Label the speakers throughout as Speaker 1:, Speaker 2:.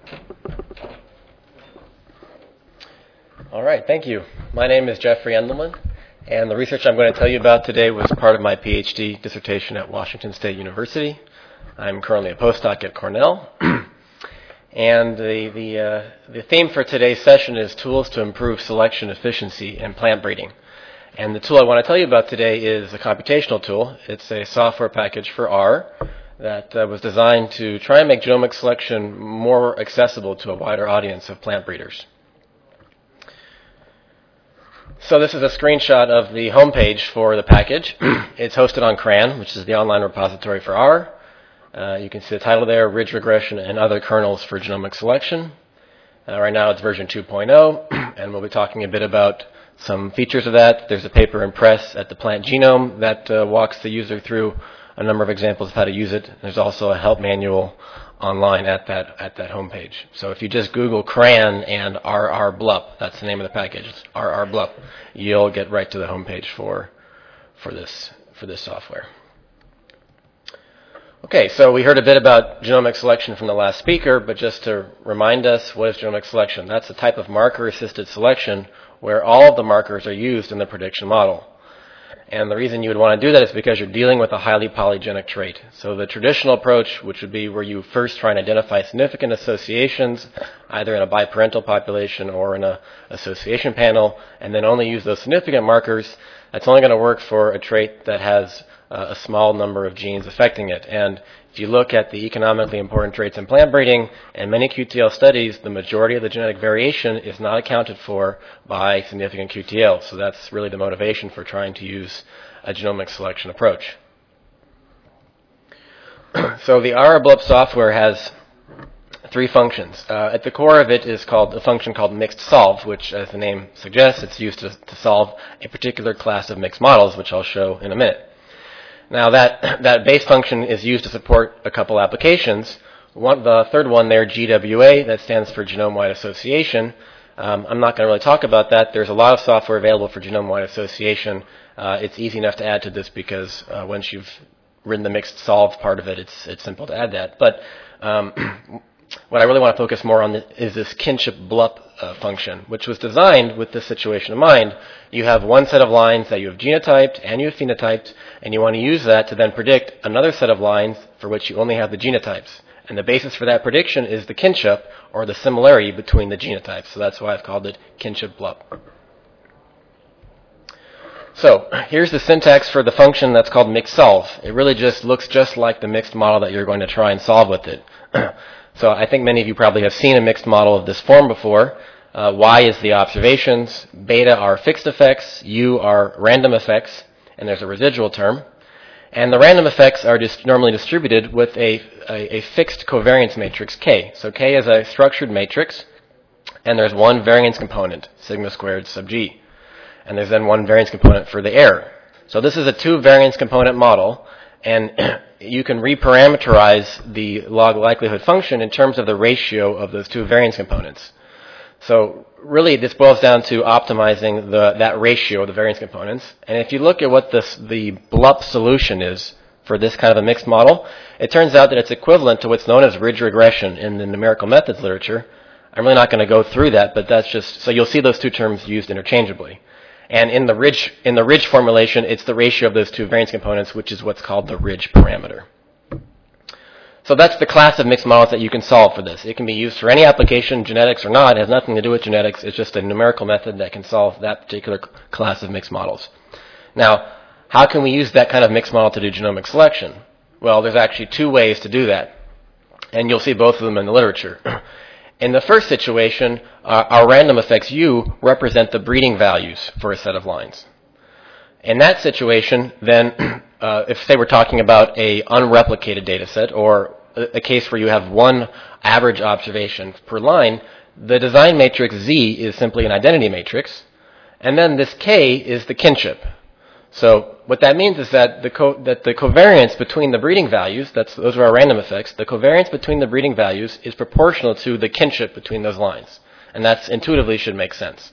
Speaker 1: All right, thank you. My name is Jeffrey Endelman, and the research I'm going to tell you about today was part of my PhD dissertation at Washington State University. I'm currently a postdoc at Cornell. And the theme for today's session is tools to improve selection efficiency in plant breeding. And the tool I want to tell you about today is a computational tool. It's a software package for R that was designed to try and make genomic selection more accessible to a wider audience of plant breeders. So this is a screenshot of the homepage for the package. It's hosted on CRAN, which is the online repository for R. You can see the title there, Ridge Regression and Other Kernels for Genomic Selection. Right now it's version 2.0, and we'll be talking a bit about some features of that. There's a paper in Press at the Plant Genome that walks the user through a number of examples of how to use it. There's also a help manual online at that homepage. So if you just Google CRAN and RRBLUP, that's the name of the package, it's RRBLUP, you'll get right to the homepage for this software. Okay, so we heard a bit about genomic selection from the last speaker, but just to remind us, what is genomic selection? That's a type of marker-assisted selection where all of the markers are used in the prediction model. And the reason you would want to do that is because you're dealing with a highly polygenic trait. So the traditional approach, which would be where you first try and identify significant associations, either in a biparental population or in an association panel, and then only use those significant markers, that's only going to work for a trait that has a small number of genes affecting it. And if you look at the economically important traits in plant breeding, in many QTL studies, the majority of the genetic variation is not accounted for by significant QTL. So that's really the motivation for trying to use a genomic selection approach. So the RRBLUP software has three functions. At the core of it is a function called mixed solve, which, as the name suggests, it's used to solve a particular class of mixed models, which I'll show in a minute. Now that base function is used to support a couple applications. The third one there, GWA, that stands for genome-wide association. I'm not going to really talk about that. There's a lot of software available for genome-wide association. It's easy enough to add to this because once you've written the mixed solve part of it, it's simple to add that. But what I really want to focus more on is this kinship BLUP function, which was designed with this situation in mind. You have one set of lines that you have genotyped and you have phenotyped, and you want to use that to then predict another set of lines for which you only have the genotypes. And the basis for that prediction is the kinship, or the similarity between the genotypes. So that's why I've called it kinship BLUP. So here's the syntax for the function that's called mixed solve. It really just looks just like the mixed model that you're going to try and solve with it. So I think many of you probably have seen a mixed model of this form before. Y is the observations, beta are fixed effects, U are random effects, and there's a residual term. And the random effects are just normally distributed with a fixed covariance matrix, K. So K is a structured matrix, and there's one variance component, sigma squared sub G. And there's then one variance component for the error. So this is a two variance component model, and you can reparameterize the log likelihood function in terms of the ratio of those two variance components. So really this boils down to optimizing that ratio of the variance components. And if you look at what the BLUP solution is for this kind of a mixed model, it turns out that it's equivalent to what's known as ridge regression in the numerical methods literature. I'm really not going to go through that, but that's just, so you'll see those two terms used interchangeably. And in the ridge formulation, it's the ratio of those two variance components, which is what's called the ridge parameter. So that's the class of mixed models that you can solve for this. It can be used for any application, genetics or not. It has nothing to do with genetics. It's just a numerical method that can solve that particular class of mixed models. Now, how can we use that kind of mixed model to do genomic selection? Well, there's actually two ways to do that. And you'll see both of them in the literature. In the first situation, our random effects U represent the breeding values for a set of lines. In that situation, then, if say we're talking about a unreplicated data set or a case where you have one average observation per line, the design matrix Z is simply an identity matrix, and then this K is the kinship. So what that means is that the covariance between the breeding values, those are our random effects, the covariance between the breeding values is proportional to the kinship between those lines. And that intuitively should make sense.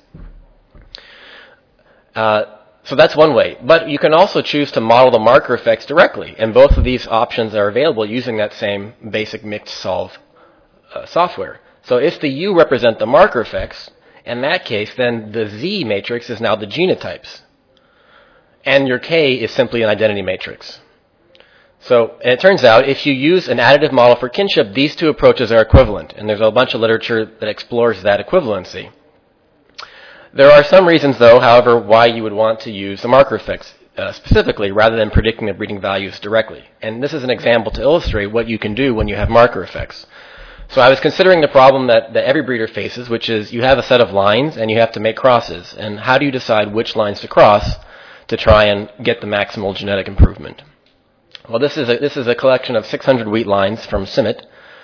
Speaker 1: So that's one way. But you can also choose to model the marker effects directly. And both of these options are available using that same basic mixed solve software. So if the U represent the marker effects, in that case, then the Z matrix is now the genotypes. And your K is simply an identity matrix. So it turns out if you use an additive model for kinship, these two approaches are equivalent. And there's a bunch of literature that explores that equivalency. There are some reasons, though, however, why you would want to use the marker effects specifically rather than predicting the breeding values directly. And this is an example to illustrate what you can do when you have marker effects. So I was considering the problem that every breeder faces, which is you have a set of lines and you have to make crosses. And how do you decide which lines to cross to try and get the maximal genetic improvement? Well, this is a collection of 600 wheat lines from CIMMYT.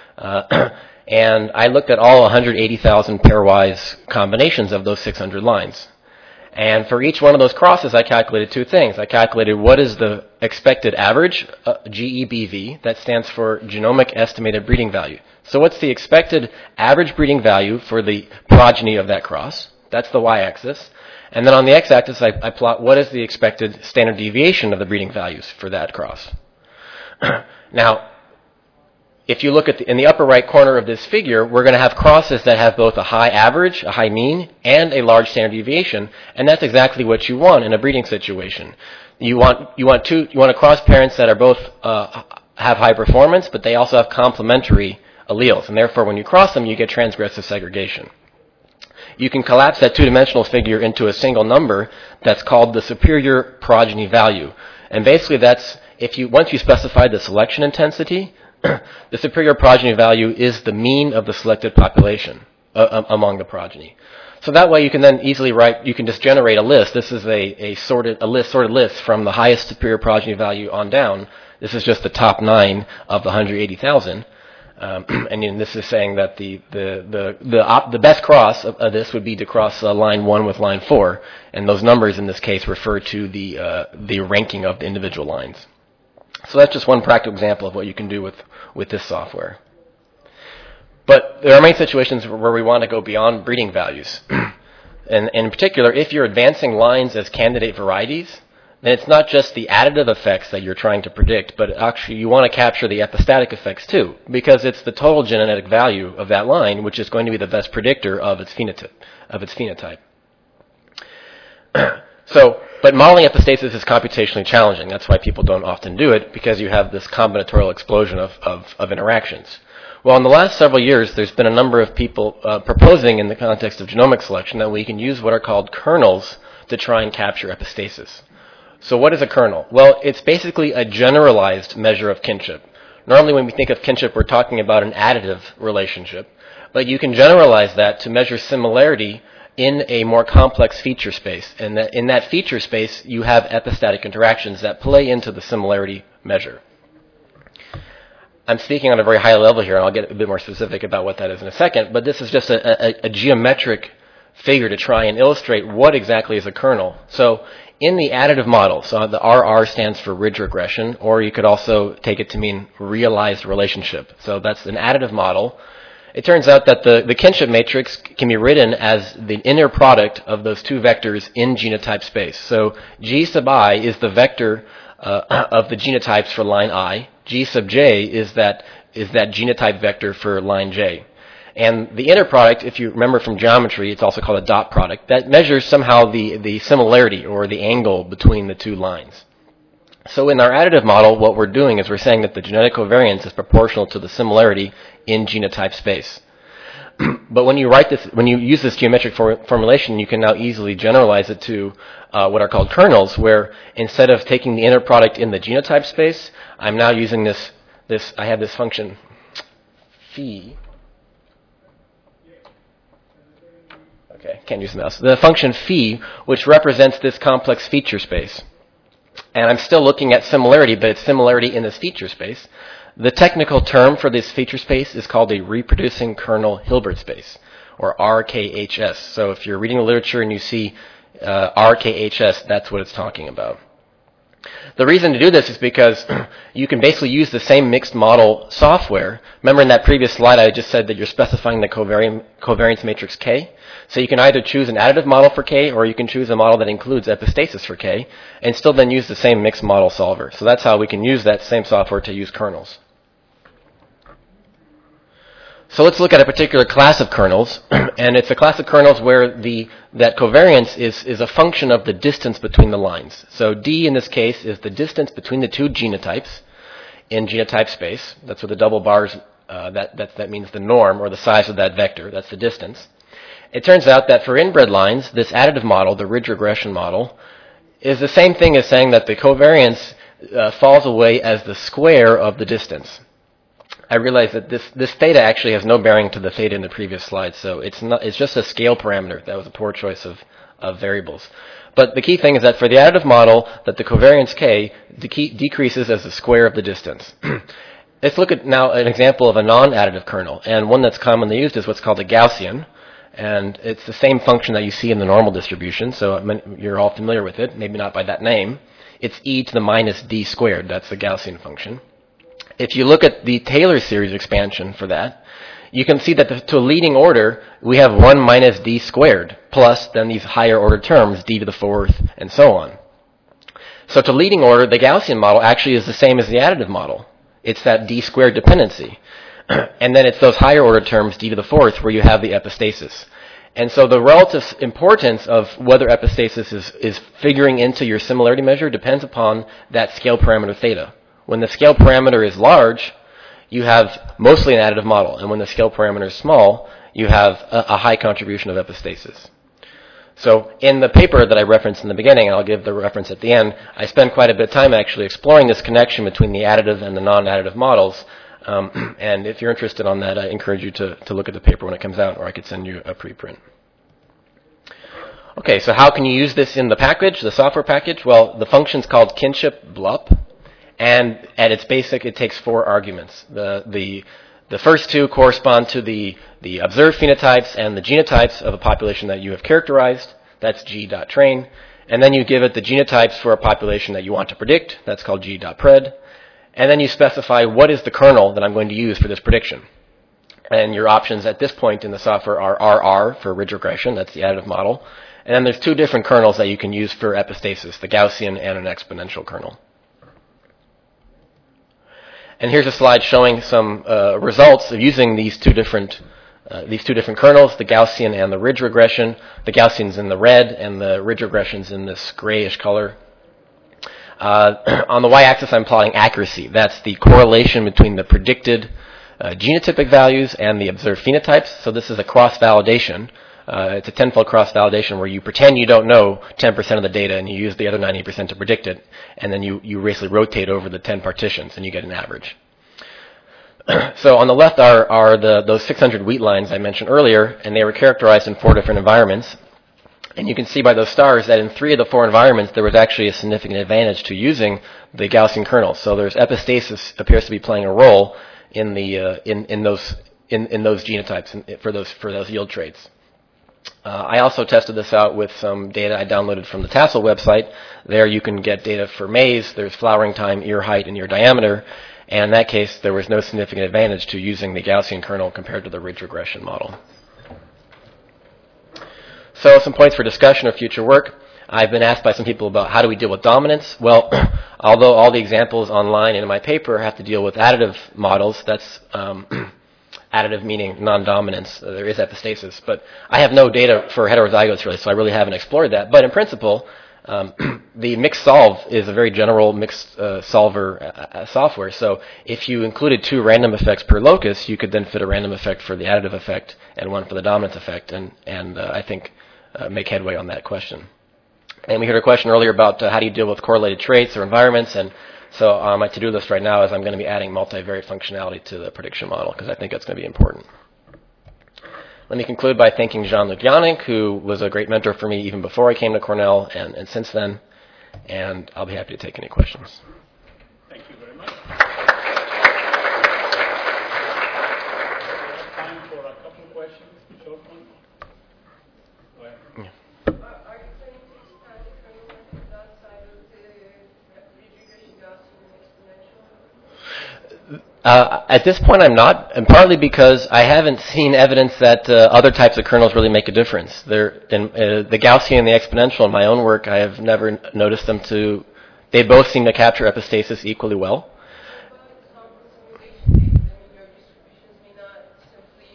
Speaker 1: And I looked at all 180,000 pairwise combinations of those 600 lines. And for each one of those crosses, I calculated two things. I calculated what is the expected average, GEBV, that stands for genomic estimated breeding value. So what's the expected average breeding value for the progeny of that cross? That's the y-axis. And then on the x-axis, I plot what is the expected standard deviation of the breeding values for that cross. Now, if you look at in the upper right corner of this figure, we're going to have crosses that have both a high average, a high mean, and a large standard deviation, and that's exactly what you want in a breeding situation. You want to cross parents that are both have high performance, but they also have complementary alleles, and therefore when you cross them, you get transgressive segregation. You can collapse that two-dimensional figure into a single number that's called the superior progeny value, and basically that's once you specify the selection intensity. The superior progeny value is the mean of the selected population among the progeny. So that way you can then easily you can just generate a list. This is a sorted list from the highest superior progeny value on down. This is just the top 9 of the 180,000. And this is saying that the best cross of this would be to cross line 1 with line 4. And those numbers in this case refer to the ranking of the individual lines. So that's just one practical example of what you can do with this software. But there are many situations where we want to go beyond breeding values. And in particular, if you're advancing lines as candidate varieties, then it's not just the additive effects that you're trying to predict, but actually you want to capture the epistatic effects too, because it's the total genetic value of that line which is going to be the best predictor of its phenotype. But modeling epistasis is computationally challenging. That's why people don't often do it, because you have this combinatorial explosion of interactions. Well, in the last several years, there's been a number of people proposing in the context of genomic selection that we can use what are called kernels to try and capture epistasis. So what is a kernel? Well, it's basically a generalized measure of kinship. Normally when we think of kinship, we're talking about an additive relationship, but you can generalize that to measure similarity in a more complex feature space. And in that feature space, you have epistatic interactions that play into the similarity measure. I'm speaking on a very high level here, and I'll get a bit more specific about what that is in a second, but this is just a geometric figure to try and illustrate what exactly is a kernel. So in the additive model, so the RR stands for ridge regression, or you could also take it to mean realized relationship. So that's an additive model. It turns out that the kinship matrix can be written as the inner product of those two vectors in genotype space. So G sub I is the vector of the genotypes for line I. G sub j is that genotype vector for line j. And the inner product, if you remember from geometry, it's also called a dot product. That measures somehow the similarity or the angle between the two lines. So in our additive model, what we're doing is we're saying that the genetic covariance is proportional to the similarity in genotype space. But when you use this geometric formulation, you can now easily generalize it to what are called kernels, where instead of taking the inner product in the genotype space, I'm now using I have this function phi. Okay, can't use the mouse. The function phi, which represents this complex feature space. And I'm still looking at similarity, but it's similarity in this feature space. The technical term for this feature space is called a reproducing kernel Hilbert space, or RKHS. So if you're reading the literature and you see RKHS, that's what it's talking about. The reason to do this is because you can basically use the same mixed model software. Remember in that previous slide I just said that you're specifying the covariance matrix K? So you can either choose an additive model for K, or you can choose a model that includes epistasis for K, and still then use the same mixed model solver. So that's how we can use that same software to use kernels. So let's look at a particular class of kernels, and it's a class of kernels where that covariance is a function of the distance between the lines. So D in this case is the distance between the two genotypes in genotype space. That's what the double bars, that means the norm or the size of that vector. That's the distance. It turns out that for inbred lines, this additive model, the ridge regression model, is the same thing as saying that the covariance falls away as the square of the distance. I realize that this theta actually has no bearing to the theta in the previous slide, so it's just a scale parameter. That was a poor choice of variables. But the key thing is that for the additive model, that the covariance k decreases as the square of the distance. Let's look at now an example of a non-additive kernel, and one that's commonly used is what's called a Gaussian. And it's the same function that you see in the normal distribution, so you're all familiar with it, maybe not by that name. It's e to the minus d squared. That's the Gaussian function. If you look at the Taylor series expansion for that, you can see that to a leading order, we have 1 minus d squared, plus then these higher order terms, d to the fourth, and so on. So to leading order, the Gaussian model actually is the same as the additive model. It's that d squared dependency. And then it's those higher order terms, d to the fourth, where you have the epistasis. And so the relative importance of whether epistasis is figuring into your similarity measure depends upon that scale parameter theta. When the scale parameter is large, you have mostly an additive model. And when the scale parameter is small, you have a high contribution of epistasis. So in the paper that I referenced in the beginning, and I'll give the reference at the end, I spend quite a bit of time actually exploring this connection between the additive and the non-additive models. And if you're interested on that, I encourage you to look at the paper when it comes out, or I could send you a preprint. Okay, so how can you use this in the package, the software package? Well, the function's called kinship blup, and at its basic, it takes 4 arguments. The first 2 correspond to the observed phenotypes and the genotypes of a population that you have characterized. That's g.train. And then you give it the genotypes for a population that you want to predict. That's called g.pred. And then you specify what is the kernel that I'm going to use for this prediction. And your options at this point in the software are RR for ridge regression. That's the additive model. And then there's 2 different kernels that you can use for epistasis, the Gaussian and an exponential kernel. And here's a slide showing some results of using these two different kernels, the Gaussian and the ridge regression. The Gaussian's in the red, and the ridge regression's in this grayish color. On the y-axis, I'm plotting accuracy. That's the correlation between the predicted genotypic values and the observed phenotypes. So this is a cross-validation. It's a tenfold cross-validation where you pretend you don't know 10% of the data and you use the other 90% to predict it, and then you basically rotate over the 10 partitions and you get an average. So on the left are those 600 wheat lines I mentioned earlier, and they were characterized in 4 different environments. And you can see by those stars that in 3 of the 4 environments, there was actually a significant advantage to using the Gaussian kernel. So there's epistasis appears to be playing a role in those genotypes for those yield traits. I also tested this out with some data I downloaded from the Tassel website. There you can get data for maize. There's flowering time, ear height, and ear diameter. And in that case, there was no significant advantage to using the Gaussian kernel compared to the ridge regression model. So some points for discussion or future work. I've been asked by some people about how do we deal with dominance. Well, although all the examples online in my paper have to deal with additive models, that's additive meaning non-dominance. There is epistasis. But I have no data for heterozygotes really, so I really haven't explored that. But in principle, the mixed solve is a very general mixed solver software. So if you included 2 random effects per locus, you could then fit a random effect for the additive effect and one for the dominance effect, and I think make headway on that question. And we heard a question earlier about how do you deal with correlated traits or environments, and so my to-do list right now is I'm going to be adding multivariate functionality to the prediction model because I think that's going to be important. Let me conclude by thanking Jean-Luc Yannick, who was a great mentor for me even before I came to Cornell and since then, and I'll be happy to take any questions.
Speaker 2: Thank you very much. We have time for a couple of questions, short ones. Go ahead.
Speaker 1: Yeah.
Speaker 3: Are you planning to expand the kernel methods outside of the ridge regression Gaussian and exponential?
Speaker 1: At this point, I'm not, and partly because I haven't seen evidence that other types of kernels really make a difference. The Gaussian and the exponential in my own work, I have never noticed them to. They both seem to capture epistasis equally well.
Speaker 3: What about some simulation data? I mean, your distributions may not simply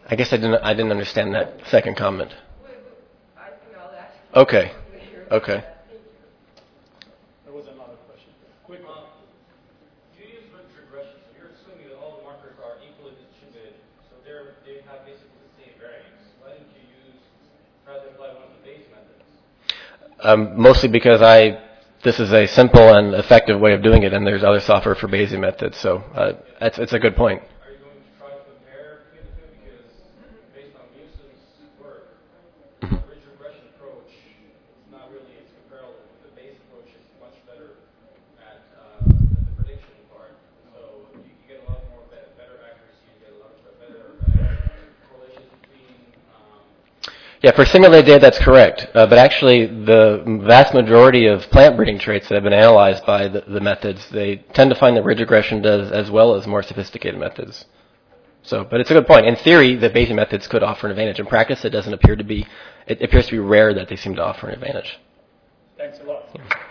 Speaker 1: I guess I didn't understand that second comment.
Speaker 3: I think I'll ask.
Speaker 1: Okay.
Speaker 3: Later.
Speaker 1: Okay.
Speaker 3: Thank you.
Speaker 2: There was another question. Quick one.
Speaker 4: You use ridge regression, so you're assuming that all the markers are equally distributed, so they have basically the same variance. Why didn't you try to apply one of the Bayes methods?
Speaker 1: Mostly because this is a simple and effective way of doing it, and there's other software for Bayesian methods. So it's a good point.
Speaker 4: Are you going to try to compare between the two? Because based on Newsom's work, the ridge regression approach is not really as comparable. The Bayes approach is much better at the prediction part. So you get a lot more better accuracy. You get a lot better correlations between.
Speaker 1: Yeah, for simulated data, that's correct. But actually, the vast majority of plant breeding traits that have been analyzed by the methods, they tend to find that ridge regression does as well as more sophisticated methods. So, but it's a good point. In theory, the Bayesian methods could offer an advantage. In practice, it doesn't appear to be. It appears to be rare that they seem to offer an advantage.
Speaker 2: Thanks a lot.